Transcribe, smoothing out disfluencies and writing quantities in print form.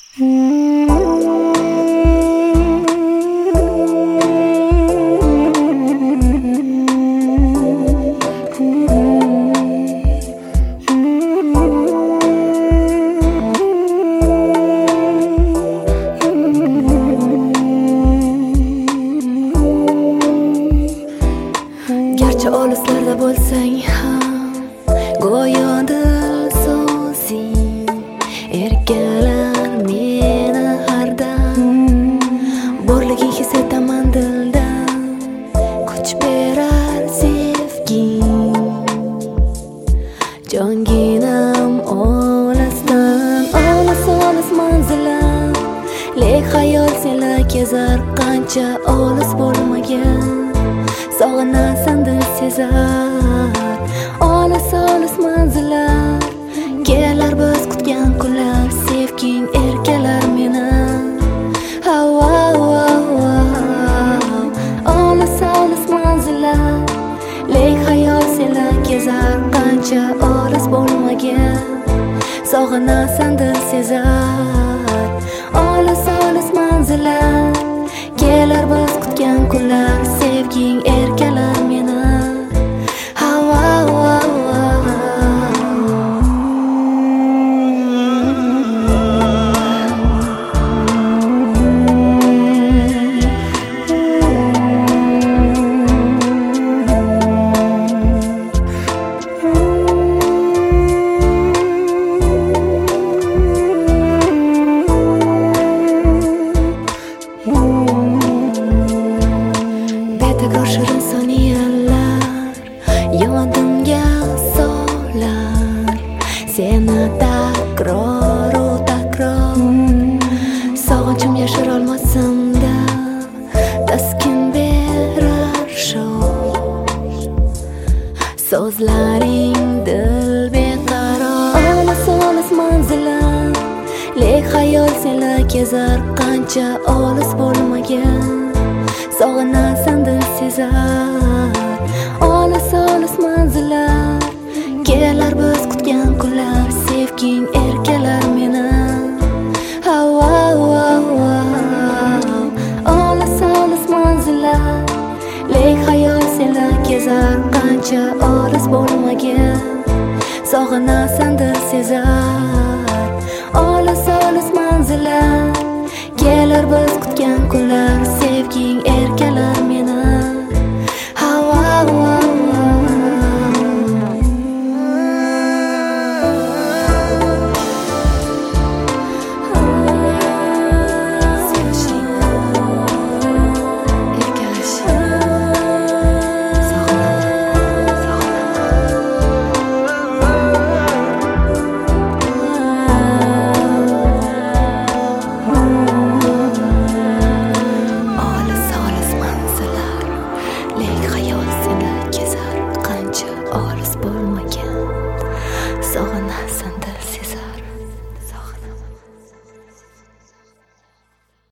Garchi olislarda bo'lsang ham go'yo dil so'zing erkalar meni hardam. Borliging his etaman dildan, kuch berar sevging. Jonginam olisdan, olis manzilam, lek xayol senlar kezar qancha olis bo'lmagan. Sog'inasan dil sezar, olis manzillar, kelar biz kutgan kunlar, sevging erkalar meni. Olis manzillar, lek xayol senlar kezar qancha olis bo'lmagan. Sog'inasan dil sezar, olis manzillar, kelar biz kutgan kunlar, sevging erkalar meni. Shirin soniyalar yodimga solar, seni takror sog'inchim yashirolmasimda taskin berar shu so'zlaring dil beqaror. Olis manzilar, lek xayol senlar kezar qancha olis bo'lmagan. Sog'inasan dil sezar, olis manzillar, kelar biz kutgan kunlar, sevging erkalar meni. Olis manzillar, lek xayol senlar kezar qancha olis bo'lmagan. Sog'inasan dil sezar, olis manzillar, kelar biz kutgan kunlar, sevging erkalar meni.